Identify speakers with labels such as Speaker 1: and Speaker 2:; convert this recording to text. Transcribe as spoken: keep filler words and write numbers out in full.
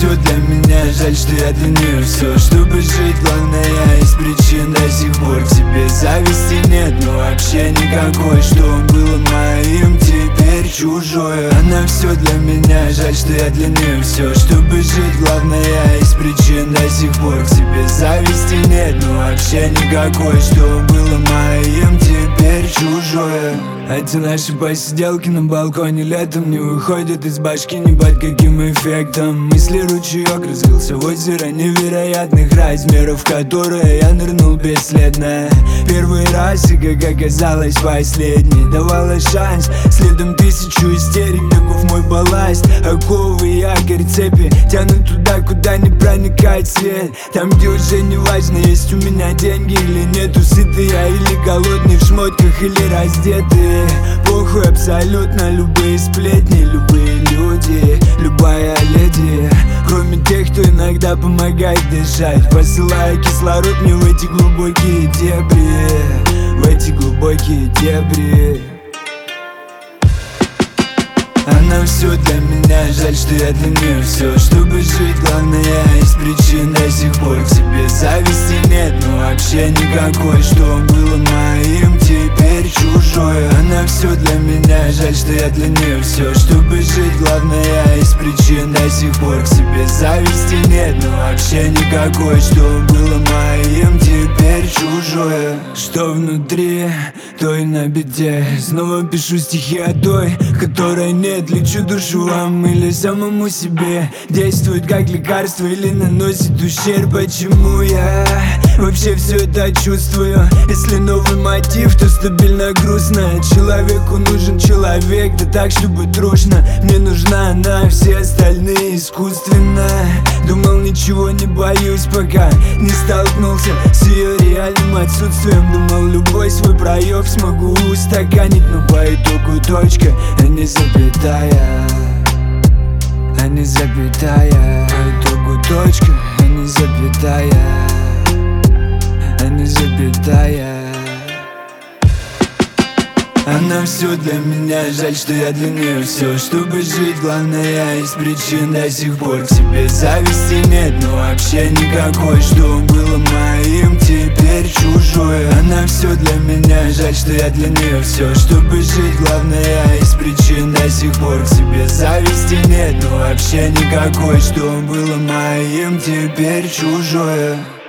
Speaker 1: все для меня, жаль, что я для нее все. Чтобы жить, главное из причин до сих пор к тебе зависти нет, но вообще никакой. Что было моим, теперь чужое. Она все для меня, жаль, что я для нее все. Чтобы жить, главное из причин до сих пор к тебе зависти нет, но вообще никакой. Что было моим, теперь чужое. Эти наши посиделки на балконе летом не выходят из башки ни под каким эффектом. Мысли ручеек разлился в озеро невероятных размеров, в которое я нырнул бесследно. Первый раз и, как оказалось, последний. Давала шанс, следом тысячу истерик, таков мой балласт. Оковы, якорь, цепи тянут туда, куда не проникает свет. Там, где уже не важно, есть у меня деньги или нету, сытый я или голодный, в шмотках или раздетый. Похуй абсолютно любые сплетни, любые люди, любая леди, кроме тех, кто иногда помогает дышать, посылая кислород мне в эти глубокие дебри, в эти глубокие дебри. Она все для меня, жаль, что я для нее все. Чтобы жить, главное из причин до сих пор к себе зависти нет, но вообще никакой. Что было моим, теперь чужое. Она все для меня, жаль, что я для нее все. Чтобы жить, главное из причин до сих пор к себе зависти нет, но вообще никакой. Что было моим, теперь чужое. Что внутри, то и на беде. Снова пишу стихи о той, которой нет. Лечу душу вам или самому себе. Действует как лекарство или наносит ущерб. Почему я вообще все это чувствую? Если новый мотив, то стабильно грустно. Человеку нужен человек, да так, чтобы дружно. Мне нужна она, все остальные искусственно. Думал, ничего не боюсь, пока не столкнулся с ее реальным отсутствием. Думал, любой свой проеб смогу устаканить, но по итогу точка, а не запятая, а не запятая. По итогу точка, а не запятая, а не запятая. Она все для меня, жаль, что я для нее все. Чтобы жить, главное из причин до сих пор к себе зависти нет, но вообще никакой. Что было моим, теперь чужое. Она все для меня, жаль, что я для нее все. Чтобы жить, главное из причин до сих пор к себе зависти нет, но вообще никакой. Что было моим, теперь чужое.